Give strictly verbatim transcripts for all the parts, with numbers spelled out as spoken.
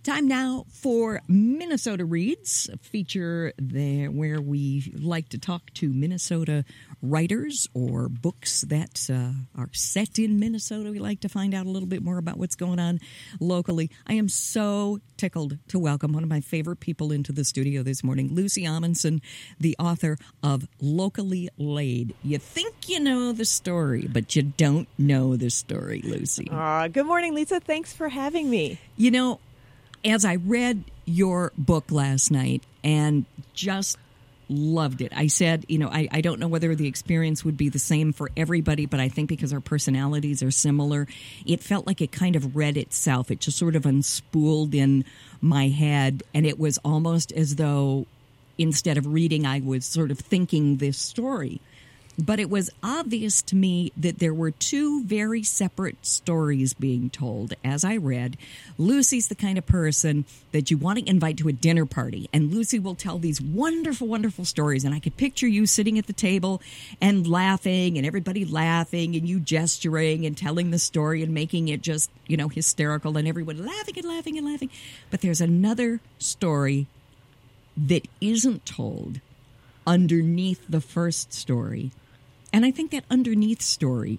Time now for Minnesota Reads, a feature there where we like to talk to Minnesota writers or books that uh, are set in Minnesota. We like to find out a little bit more about what's going on locally. I am so tickled to welcome one of my favorite people into the studio this morning, Lucy Amundson, the author of Locally Laid. You think you know the story, but you don't know the story, Lucy. Uh, good morning, Lisa. Thanks for having me. You know, as I read your book last night and just loved it, I said, you know, I, I don't know whether the experience would be the same for everybody, but I think because our personalities are similar, it felt like it kind of read itself. It just sort of unspooled in my head, and it was almost as though instead of reading, I was sort of thinking this story. But it was obvious to me that there were two very separate stories being told. As I read, Lucy's the kind of person that you want to invite to a dinner party, and Lucy will tell these wonderful, wonderful stories, and I could picture you sitting at the table and laughing, and everybody laughing, and you gesturing and telling the story and making it just, you know, hysterical, and everyone laughing and laughing and laughing. But there's another story that isn't told underneath the first story. And I think that underneath story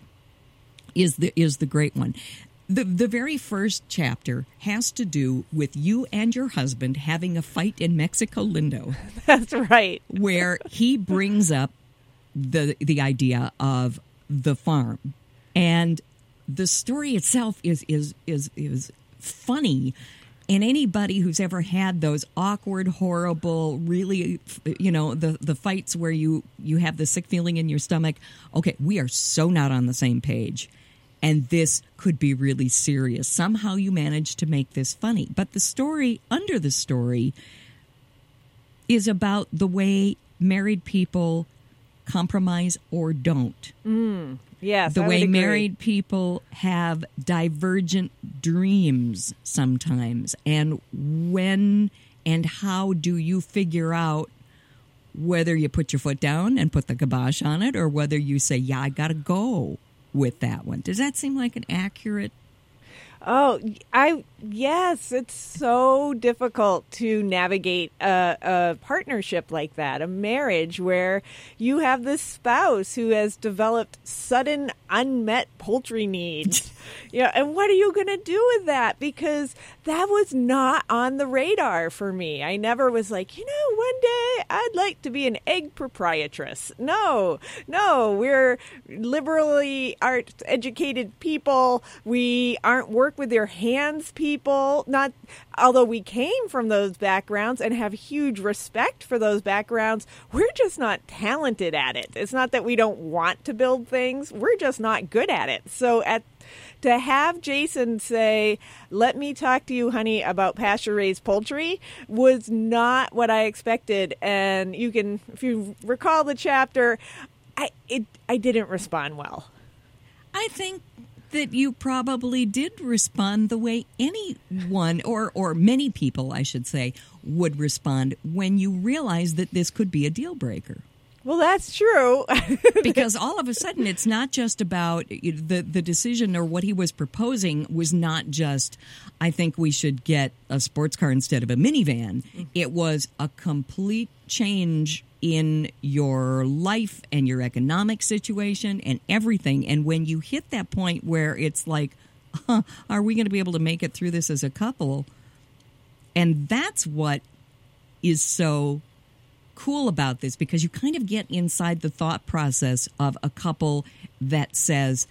is the is the great one. The the very first chapter has to do with you and your husband having a fight in Mexico Lindo. That's right. Where he brings up the the idea of the farm. And the story itself is is is is funny. And anybody who's ever had those awkward, horrible, really, you know, the, the fights where you, you have the sick feeling in your stomach, okay, we are so not on the same page. And this could be really serious. Somehow you managed to make this funny. But the story under the story is about the way married people compromise or don't. Mm. Yes, the I way would agree. Married people have divergent dreams sometimes. And when and how do you figure out whether you put your foot down and put the kibosh on it, or whether you say, yeah, I got to go with that one? Does that seem like an accurate? Oh, I yes, it's so difficult to navigate a, a partnership like that, a marriage where you have this spouse who has developed sudden unmet poultry needs. Yeah, and what are you going to do with that? Because that was not on the radar for me. I never was like, you know, one day I'd like to be an egg proprietress. No, no, we're liberally art educated people. We aren't work with their hands people. Not, although we came from those backgrounds and have huge respect for those backgrounds, we're just not talented at it. It's not that we don't want to build things. We're just not good at it. So at to have Jason say, let me talk to you, honey, about pasture-raised poultry was not what I expected. And you can, if you recall the chapter, I it I didn't respond well. I think that you probably did respond the way anyone, or, or many people, I should say, would respond when you realize that this could be a deal breaker. Well, that's true. Because all of a sudden, it's not just about the, the decision, or what he was proposing was not just, I think we should get a sports car instead of a minivan. It was a complete change in your life and your economic situation and everything. And when you hit that point where it's like, huh, are we going to be able to make it through this as a couple? And that's what is so cool about this, because you kind of get inside the thought process of a couple that says,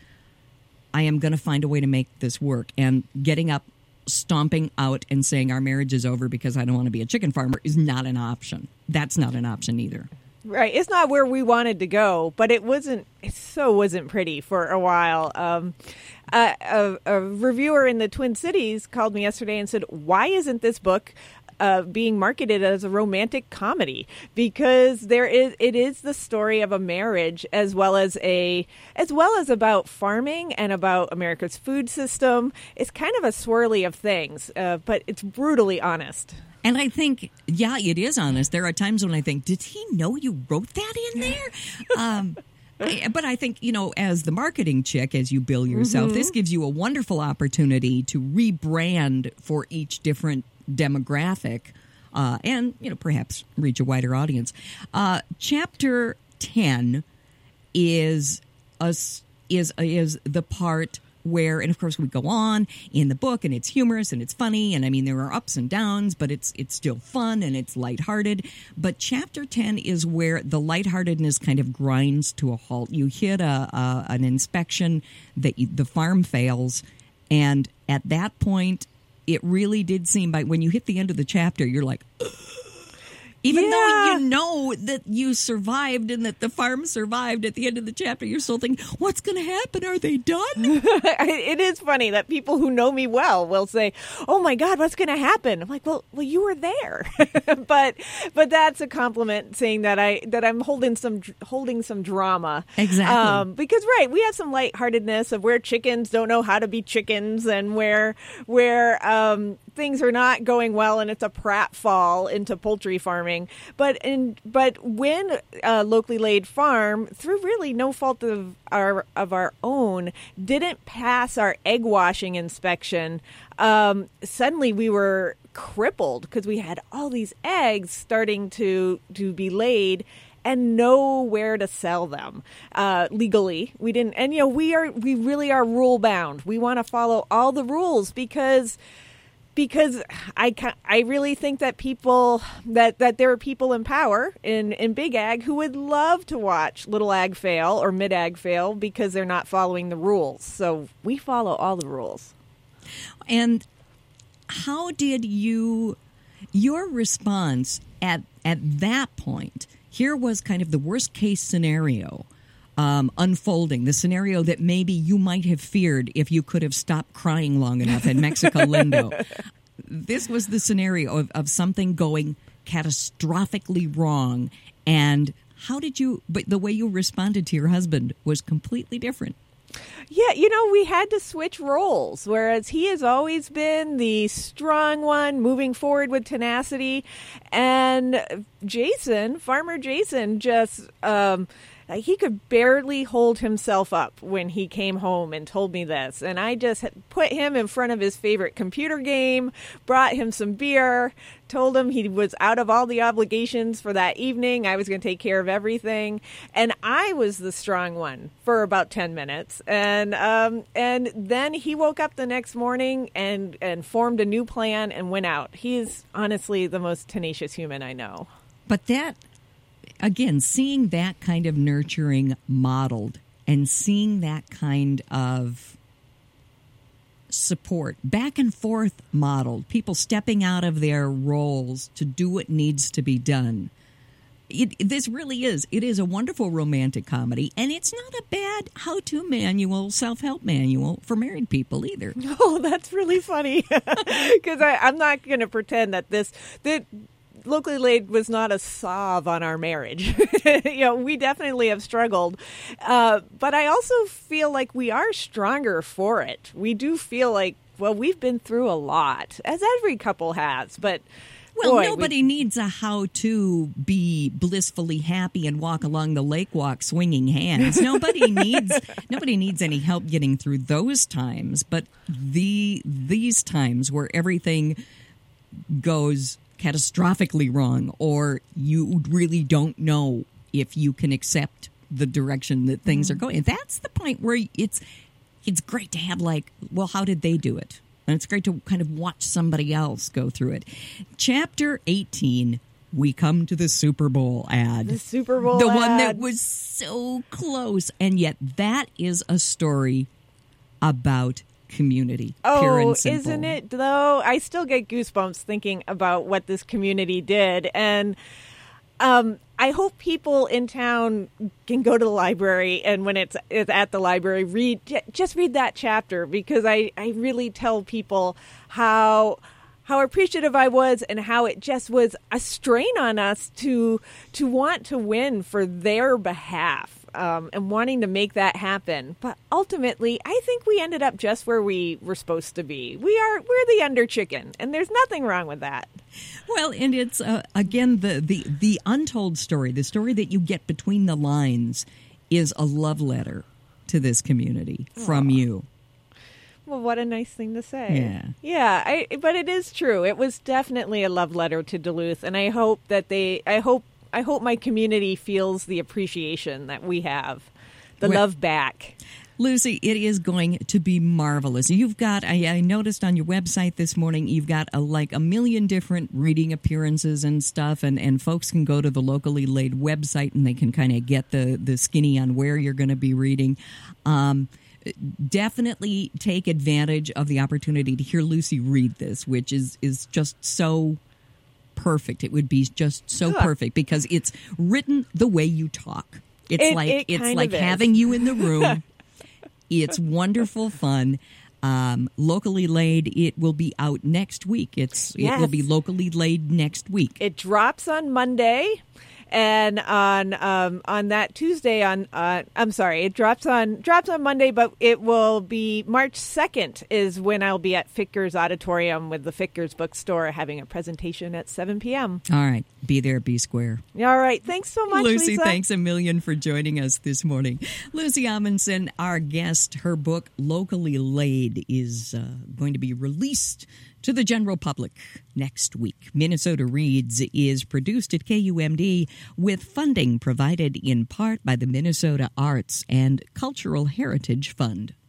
I am going to find a way to make this work. And getting up, stomping out and saying our marriage is over because I don't want to be a chicken farmer is not an option. That's not an option either. Right. It's not where we wanted to go, but it wasn't, it so wasn't pretty for a while. Um, uh, a, a reviewer in the Twin Cities called me yesterday and said, why isn't this book Uh, being marketed as a romantic comedy? Because there is, it is the story of a marriage, as well as a, as well as about farming and about America's food system. It's kind of a swirly of things, uh, but it's brutally honest. And I think, yeah, it is honest. There are times when I think, did he know you wrote that in there? um, I, but I think, you know, as the marketing chick, as you bill yourself, mm-hmm. this gives you a wonderful opportunity to rebrand for each different demographic uh, and, you know, perhaps reach a wider audience. Uh, chapter ten is a, is is the part where, and of course we go on in the book, and it's humorous and it's funny, and I mean there are ups and downs, but it's it's still fun and it's lighthearted. But chapter ten is where the lightheartedness kind of grinds to a halt. You hit a, a an inspection that you, the farm fails, and at that point, it really did seem like when you hit the end of the chapter, you're like, ugh. Even yeah. though you know that you survived and that the farm survived at the end of the chapter, you're still thinking, what's going to happen? Are they done? It is funny that people who know me well will say, oh, my God, what's going to happen? I'm like, well, well, you were there. but but that's a compliment, saying that, I, that I'm holding some holding some drama. Exactly. Um, because, right, we have some lightheartedness of where chickens don't know how to be chickens, and where, where um, things are not going well and it's a pratfall into poultry farming. But in but when uh, Locally Laid Farm, through really no fault of our of our own, didn't pass our egg washing inspection, um, suddenly we were crippled because we had all these eggs starting to to be laid and nowhere to sell them uh, legally. We didn't, and you know we are we really are rule bound. We want to follow all the rules because. Because I, I really think that people that, that there are people in power in, in big ag who would love to watch little ag fail or mid ag fail because they're not following the rules. So we follow all the rules. And how did you your response at at that point? Here was kind of the worst case scenario. Um, unfolding, the scenario that maybe you might have feared if you could have stopped crying long enough in Mexico Lindo. This was the scenario of, of something going catastrophically wrong. And how did you, but the way you responded to your husband was completely different. Yeah, you know, we had to switch roles, whereas he has always been the strong one, moving forward with tenacity. And Jason, Farmer Jason, just... Um, He could barely hold himself up when he came home and told me this. And I just put him in front of his favorite computer game, brought him some beer, told him he was out of all the obligations for that evening. I was going to take care of everything. And I was the strong one for about ten minutes. And um, and then he woke up the next morning and, and formed a new plan and went out. He's honestly the most tenacious human I know. But that... Again, seeing that kind of nurturing modeled and seeing that kind of support back and forth modeled, people stepping out of their roles to do what needs to be done. It, this really is. It is a wonderful romantic comedy, and it's not a bad how-to manual, self-help manual for married people either. Oh, that's really funny because I'm not going to pretend that this... that. Locally Laid was not a salve on our marriage. You know, we definitely have struggled. Uh, but I also feel like we are stronger for it. We do feel like, well, we've been through a lot, as every couple has. But Well, boy, nobody we... needs a how-to be blissfully happy and walk along the lake walk swinging hands. Nobody needs nobody needs any help getting through those times. But the these times where everything goes catastrophically wrong, or you really don't know if you can accept the direction that things mm-hmm. are going. And that's the point where it's it's great to have like, well, how did they do it? And it's great to kind of watch somebody else go through it. Chapter eighteen, we come to the Super Bowl ad. The Super Bowl The ad. one that was so close. And yet that is a story about community. Oh, pure and simple. Isn't it, though? I still get goosebumps thinking about what this community did. And um, I hope people in town can go to the library, and when it's, it's at the library, read just read that chapter, because I, I really tell people how how appreciative I was and how it just was a strain on us to to want to win for their behalf. Um, and wanting to make that happen. But ultimately, I think we ended up just where we were supposed to be. We are, we're the under chicken, and there's nothing wrong with that. Well, and it's, uh, again, the, the, the untold story, the story that you get between the lines is a love letter to this community from Aww. you. Well, what a nice thing to say. Yeah. Yeah, I, but it is true. It was definitely a love letter to Duluth, and I hope that they, I hope, I hope my community feels the appreciation that we have, the well, love back. Lucy, it is going to be marvelous. You've got, I, I noticed on your website this morning, you've got a, like a million different reading appearances and stuff, and, and folks can go to the Locally Laid website and they can kind of get the, the skinny on where you're going to be reading. Um, definitely take advantage of the opportunity to hear Lucy read this, which is, is just so perfect. It would be just so Huh. perfect because it's written the way you talk. It's It- like it it's kind like of is. having you in the room. It's wonderful fun. Um, locally laid. It will be out next week. It's it will Yes. be locally laid next week. It drops on Monday, and on um, on that Tuesday on uh, I'm sorry, it drops on drops on Monday, but it will be March second is when I'll be at Ficker's Auditorium with the Ficker's Bookstore having a presentation at seven p.m. All right, be there, be square. All right, thanks so much, Lucy, Lisa. thanks a million for joining us this morning. Lucy Amundsen, our guest, her book Locally Laid is uh, going to be released to the general public next week. Minnesota Reads is produced at K U M D with funding provided in part by the Minnesota Arts and Cultural Heritage Fund.